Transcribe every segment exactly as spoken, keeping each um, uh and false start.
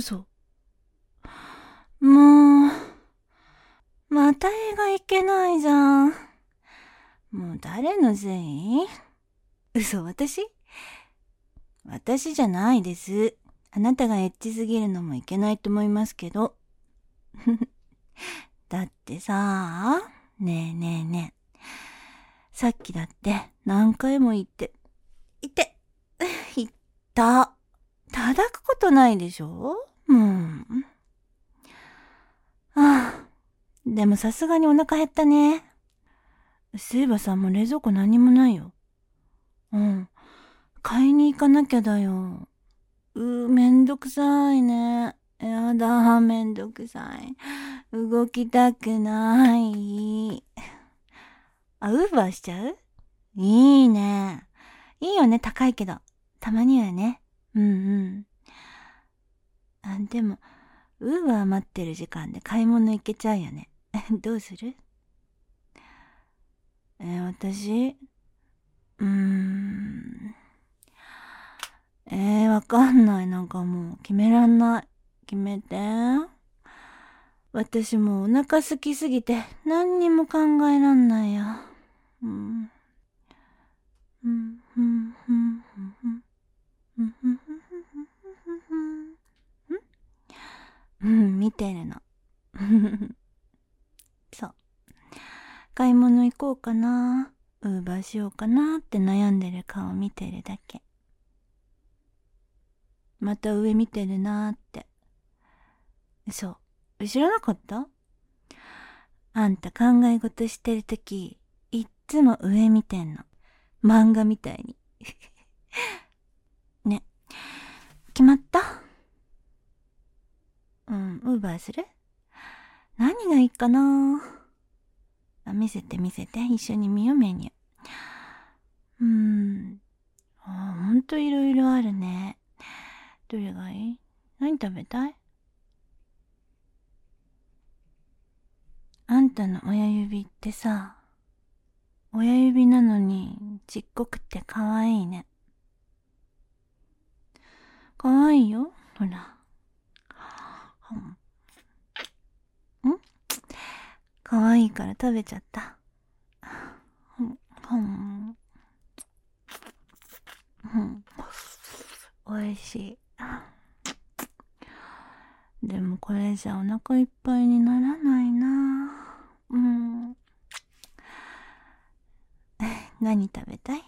嘘。もう、また映画行けないじゃん。もう誰のせい？嘘、私？私じゃないです。あなたがエッチすぎるのもいけないと思いますけど。だってさ、ねえねえねえ。さっきだって何回も言って、言って、言った。叩くことないでしょ？もう。ああ、でもさすがにお腹減ったね。そういえばさ、もう冷蔵庫何もないよ。うん。買いに行かなきゃだよ。うー、めんどくさいね。やだ、めんどくさい。動きたくない。あ、ウーバーしちゃう？いいね。いいよね、高いけど。たまにはね。うんうん。あ、でも、ウーバー待ってる時間で買い物行けちゃうよね。どうする？えー、私うーん。えー、わかんない。なんかもう決めらんない。決めて。私もうお腹空きすぎて何にも考えらんないや。うん。うん、うん、うん、うん、うん、うん、うん、見てるの。そう。買い物行こうかな。ウーバーしようかなって悩んでる顔見てるだけ。また上見てるなーって。そう。知らなかった？あんた考え事してるとき、いっつも上見てんの。漫画みたいに。ね。決まった？うん、ウーバーする？何がいいかな？あ、見せて見せて。一緒に見よう、メニュー。うーん。あ、ほんといろいろあるね。どれがいい？何食べたい？あんたの親指ってさ、親指なのにちっこくてかわいいね。かわいいよ、ほら。ん？かわいいから食べちゃった。ほん、ほん、うん。おいしい。でもこれじゃお腹いっぱいにならないな。うん。何食べたい？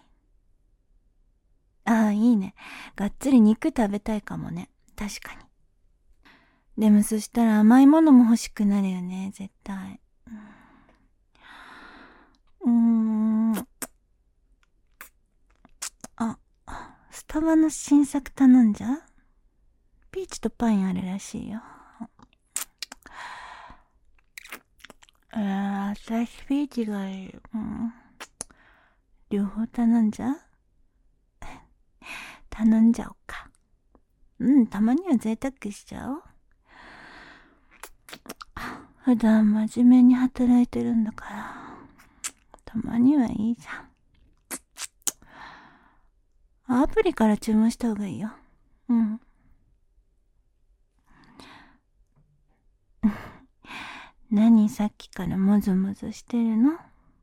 ああ、いいね。がっつり肉食べたいかもね。確かに。でもそしたら甘いものも欲しくなるよね、絶対。うーん。あ、スタバの新作頼んじゃう？ピーチとパインあるらしいよ。えー、私ピーチがいい。うん。両方頼んじゃう？頼んじゃおうか。うん、たまには贅沢しちゃおう。普段真面目に働いてるんだから、たまにはいいじゃん。アプリから注文した方がいいよ。うん。何さっきからもぞもぞしてるの？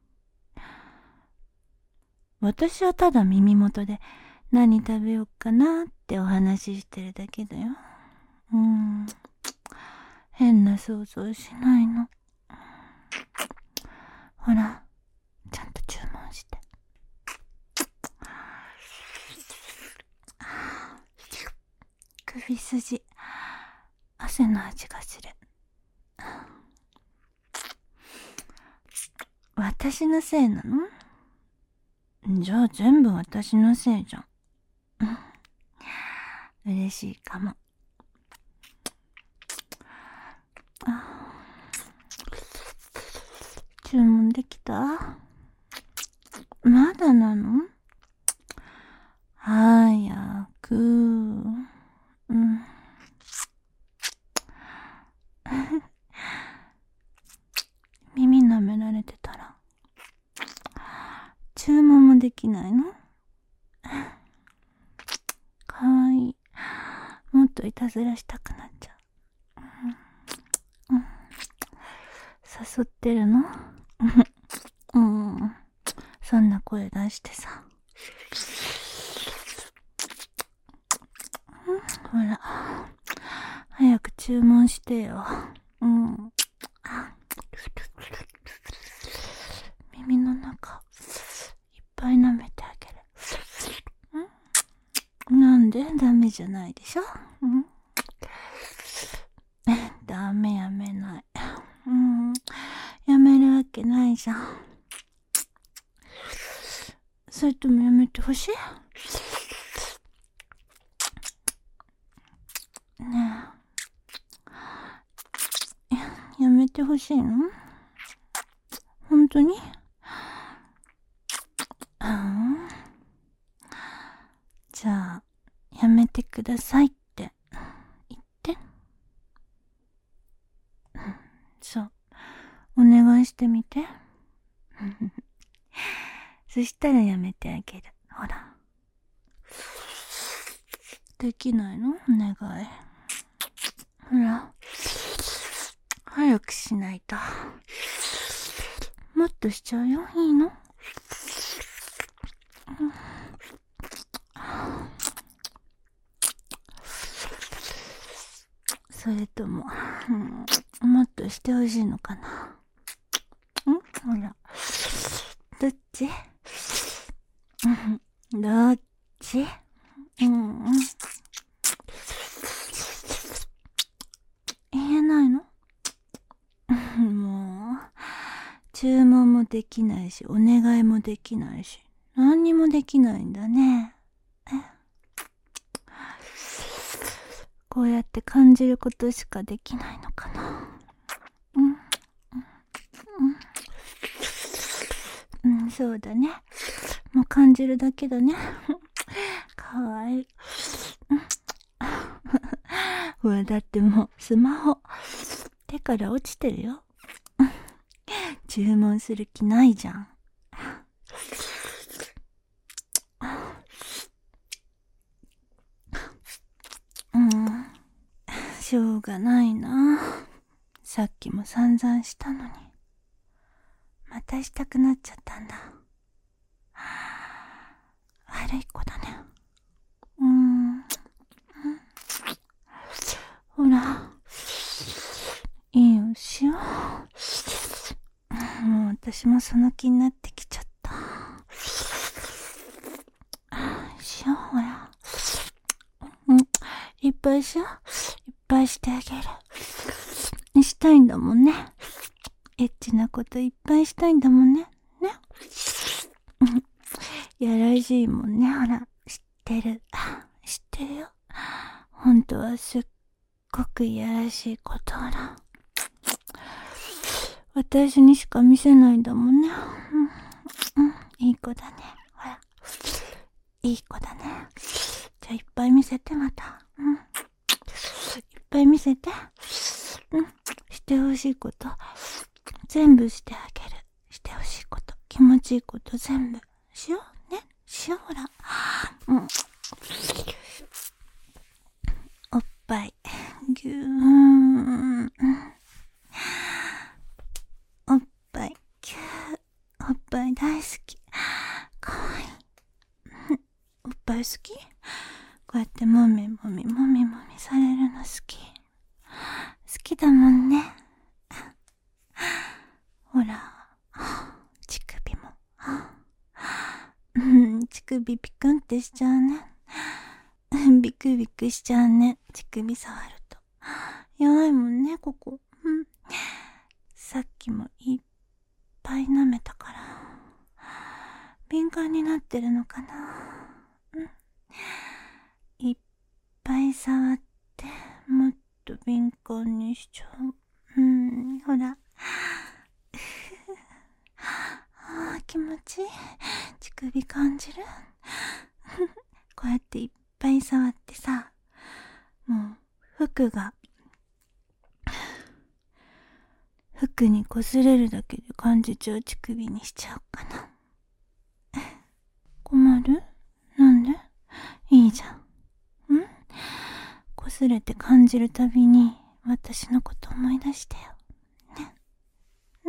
私はただ耳元で何食べようかなってお話ししてるだけだよ。うん。変な想像しないの。ほら、ちゃんと注文して。首筋、汗の味がする。私のせいなの？じゃあ全部私のせいじゃん。嬉しいかも。注文できた？まだなの？早く。うん。耳舐められてたら注文もできないの？かわいい。もっといたずらしたくなっちゃ誘ってるの？うん。そんな声出してさ。ほら、早く注文してよ。うん。耳の中、いっぱい舐めてあげる。ん？なんで？ダメじゃないでしょ？うん。ダメ、やめない。うん。やめるわけないじゃん。それともやめてほしい？ねえ。や、やめてほしいの？本当に？うん。じゃあ、やめてくださいって言って。そう。お願いしてみて。そしたらやめてあげる。ほら。できないの？お願い。ほら。早くしないと。もっとしちゃうよ。いいの？それとも、うん、もっとしてほしいのかな？ん？ほら。どっち？どっち？うん。言えないの？もう、注文もできないし、お願いもできないし、何にもできないんだね。こうやって感じることしかできないのかな。うん。うん。うん、そうだね。もう感じるだけだね。かわいい。ほら、だってもうスマホ手から落ちてるよ。注文する気ないじゃん。うん。しょうがないな。さっきも散々したのに。またしたくなっちゃったんだ。悪い子だね。うーん。ほら。いいよ、しよう。もう私もその気になってきちゃった。しよう、ほら。うん。いっぱいしよう。いっぱいしてあげる。したいんだもんね。エッチなこといっぱいしたいんだもんね。ね。やらしいもんね。ほら、知ってる。知ってるよ。本当はすっごくいやらしいことほら。私にしか見せないんだもんね。うん、うん、いい子だね。ほら。いい子だね。じゃあいっぱい見せてまた。うん。いっぱい見せて。うん。してほしいこと。全部してあげる。してほしいこと。気持ちいいこと全部。しようね。しようほら。うん。おっぱい。ぎゅーん。おっぱい。ぎゅー。おっぱい大好き。かわいい。おっぱい好き？こうやってもみもみもみもみされるの好き。好きだもんね。ほら、乳首も。うん、乳首ピクンってしちゃうね。ビクビクしちゃうね。乳首触ると。弱いもんね、ここ。うん。さっきもいっぱい舐めたから。敏感になってるのかな。うん。いっぱい触って、もっと敏感にしちゃう。うん、ほら。ああ、気持ちいい。乳首感じる？こうやっていっぱい触ってさ、もう服が服に擦れるだけで感じちゃう乳首にしちゃおうかな。困る？なんで？いいじゃん。ん？擦れて感じるたびに私のこと思い出してよ。ね。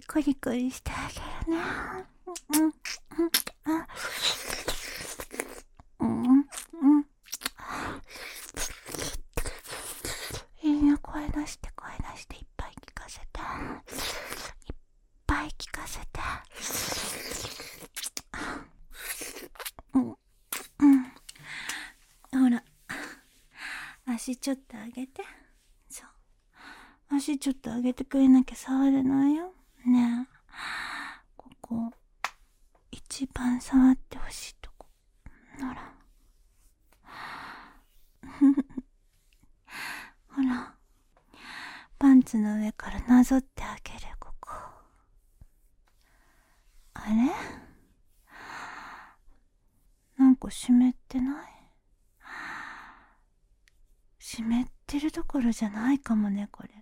コリコリしてあげるね。うんうんうんうんうん。いいよ、声出して声出して、いっぱい聞かせて、いっぱい聞かせて。うんうんほら、足ちょっと上げて。そう、足ちょっと上げてくれなきゃ触れないよ。ねえ、ここ一番触ってほしいとこ。ほらほら、パンツの上からなぞってあげる。ここ、あれ、なんか湿ってない？湿ってるどころじゃないかもね、これ。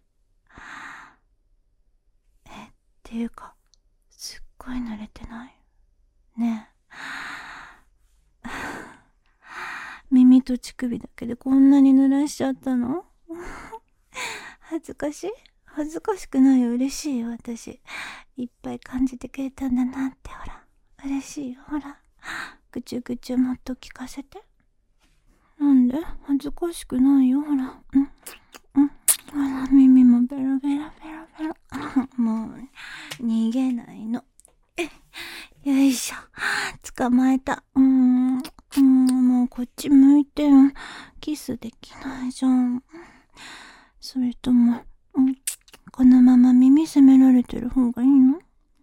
え、っていうか、すっごい濡れてないねえ。耳と乳首だけでこんなに濡らしちゃったの？恥ずかしい？恥ずかしくないよ、嬉しいよ、私。いっぱい感じてくれたんだなって、ほら。嬉しいよ、ほら。ぐちゅぐちゅもっと聞かせて。なんで？恥ずかしくないよ、ほら。うん。うん。ほら、耳もベロベロベロベロ。もう、逃げないの。よいしょ。捕まえた。うーん。うーん、もうこっち向いてよ。キスできないじゃん。それとも、うん、このまま耳責められてる方がいいの？ん？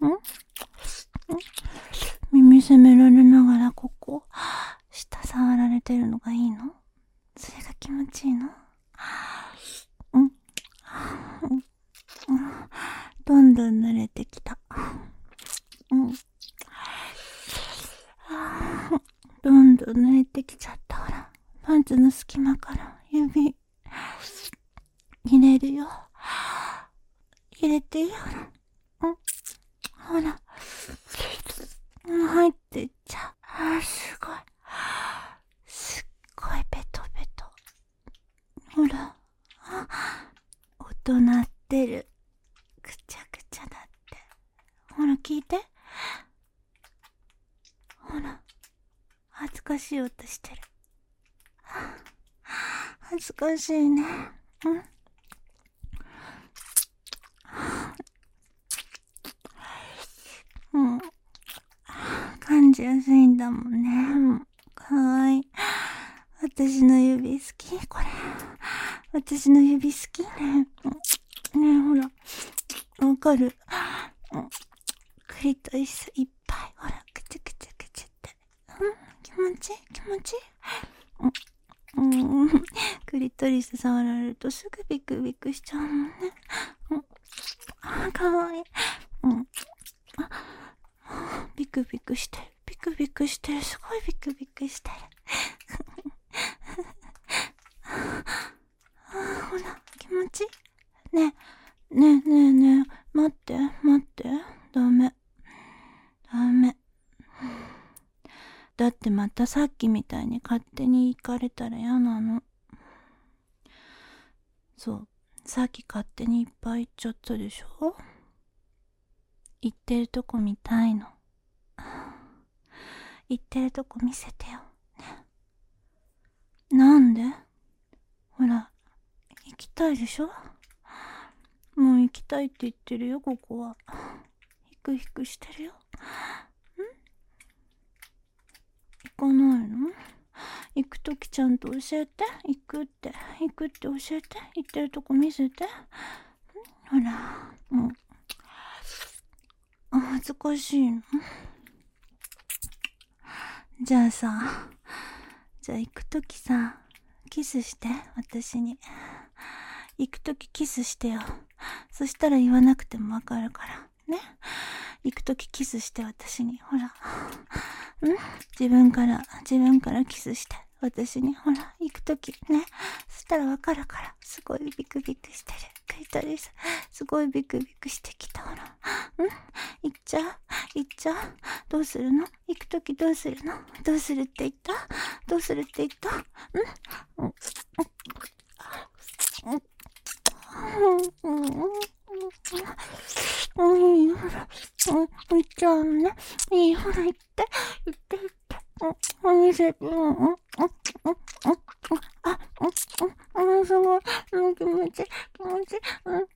耳責められながらここ、舌触られてるのがいいの？それが気持ちいいの？うん。うん。どんどん濡れてきた。うん。どんどん濡れてきちゃった。ほら、パンツの隙間から指入れるよ。入れてよ。うん。ほら。入ってっちゃう。すごい。すっごいペトペト。ほら。音鳴ってる。くちゃくちゃだって。ほら、聞いて。ほら。恥ずかしい音してる。恥ずかしいね。うん。うん。感じやすいんだもんね。かわいい。私の指好き？これ。私の指好きね。ねえ、ほら。わかる？クリトリスいっぱい。ほら、くちゅくちゅくちゅって。うん、気持ちいい？気持ちいい？うん。うん。クリトリス触られるとすぐビクビクしちゃうもんね。うん。あ、かわいい。うん。あ、ビクビクしてる。ビクビクしてる。すごいビクビクしてる。あ、ほら、気持ちいい？ねえ、ねえねえねえ、待って、待って。ダメ。ダメ。だってまたさっきみたいに勝手に行かれたら嫌なの。そう、さっき勝手にいっぱい行っちゃったでしょ？行ってるとこ見たいの。行ってるとこ見せてよ。ね。なんで？ほら、行きたいでしょ？もう行きたいって言ってるよ、ここは。ヒクヒクしてるよ。ん？行かないの？行くときちゃんと教えて。行くって、行くって教えて。行ってるとこ見せて。ほら、うん。あ、恥ずかしいの？じゃあさ、じゃあ行くときさ、キスして、私に。行くときキスしてよ。そしたら言わなくてもわかるから。ね。行くときキスして、私に。ほら。うん？自分から、自分からキスして。私に。ほら、行くときね。そしたらわかるから。すごいビクビクしてる。クリトリス。すごいビクビクしてきた。ほら。うん？行っちゃう？行っちゃう？どうするの？行くときどうするの？どうするって言った？どうするって言った？うん？うん。うん。うん。うん。 うん、いい、ほら。うん、いっちゃうね。いい、ほら、行って。行って、行って。うん、見せて。うん、うん、うん、うん、うん。あ、うん、うん、すごい。うん、気持ちいい、気持ちいい。うん、うん、うん、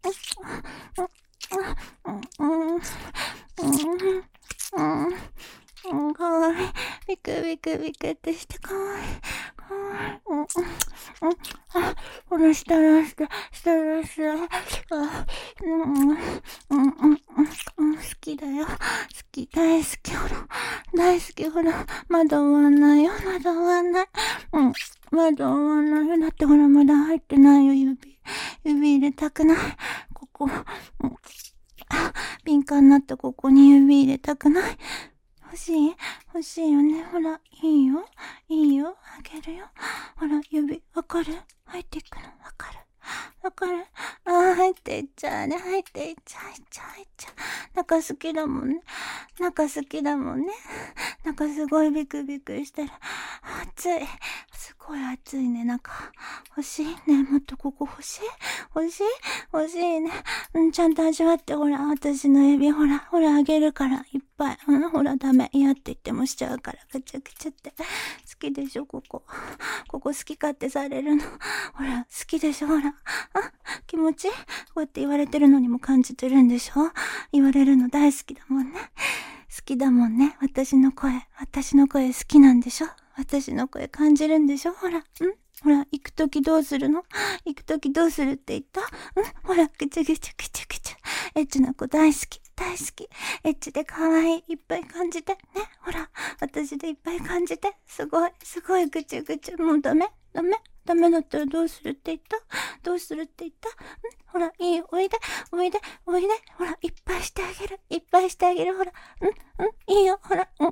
うん、うん、うん、うん、うん、かわいい。ビクビクビクってしてかわいい。かわいい。うん、うん、うん。あ、ほら、したらして、したらして。あ、うん、うん、うん、うん、うん、好きだよ。好き、大好き、ほら。大好き、ほら。まだ終わんないよ。まだ終わんない。うん。まだ終わんないよ。だってほら、まだ入ってないよ、指。指入れたくない。ここ。うん、あ、敏感になったここに指入れたくない。欲しい欲しいよね。ほら、いいよ。いいよ。あげるよ。ほら、指、わかる？入っていくの、わかる？わかる？ああ、入っていっちゃうね。入っていっちゃう、入っちゃう、入っちゃう。中好きだもんね。中好きだもんね。中すごいビクビクしてる。暑い。すごい暑いね。中。欲しいね。もっとここ欲しい欲しい欲しいね。うん、ちゃんと味わって、ほら、私の指、ほら、ほら、あげるから、いっぱい。うん、ほら、ダメ。嫌って言ってもしちゃうから、ぐちゃぐちゃって。好きでしょ、ここ。ここ好き勝手されるの。ほら、好きでしょ、ほら。あ、気持ちいい？こうやって言われてるのにも感じてるんでしょ？言われるの大好きだもんね。好きだもんね。私の声。私の声好きなんでしょ？私の声感じるんでしょ？ほら。ん？ほら、行くときどうするの？行くときどうするって言った？うん？ほら、ぐちゃぐちゃぐちゃぐちゃ。エッチな子大好き。大好き。エッチで可愛い。いっぱい感じて。ね。ほら。私でいっぱい感じて。すごい。すごいぐちゃぐちゃ。もうダメ？ダメ？ダメだったらどうするって言った？どうするって言った？ん？ほら、いいよ。おいで。おいで。おいで。ほら、いっぱいしてあげる。いっぱいしてあげる。ほら。うん、うん、いいよ。ほら。うん、うん、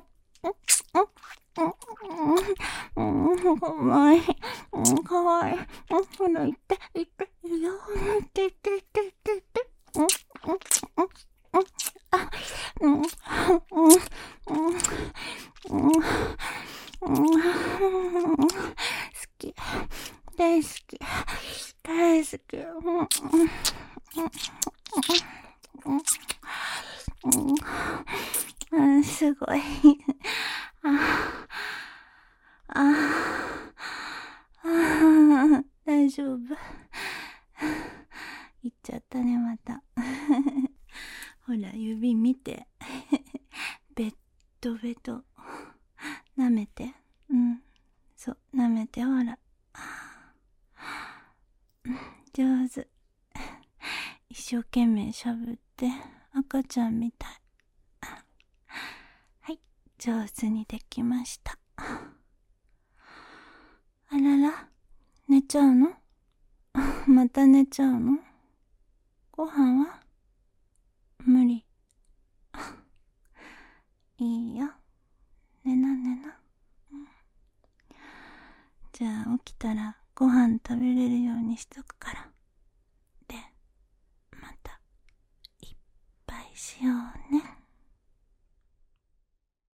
うん、うん、うん、かわいい。うん、かわいい。うん、ほら、行って、行って。いいよ。行って、行って、行って、行って、行って。うん、うん、うん、うん。あ、うん、うん、うん、うん、うん、好き。大好き。大好き。うん、うん、うん、うん、うん、すごい。ああ、ああ、大丈夫。言っちゃったね、また。ほら、指見て。ベッドベト。舐めて。うん。そう、舐めて、ほら。上手。一生懸命しゃぶって、赤ちゃんみたい。はい、上手にできました。あらら、寝ちゃうの？また寝ちゃうの？ご飯は？無理。いいよ。寝な寝な。うん、じゃあ起きたらご飯食べれるようにしとくから。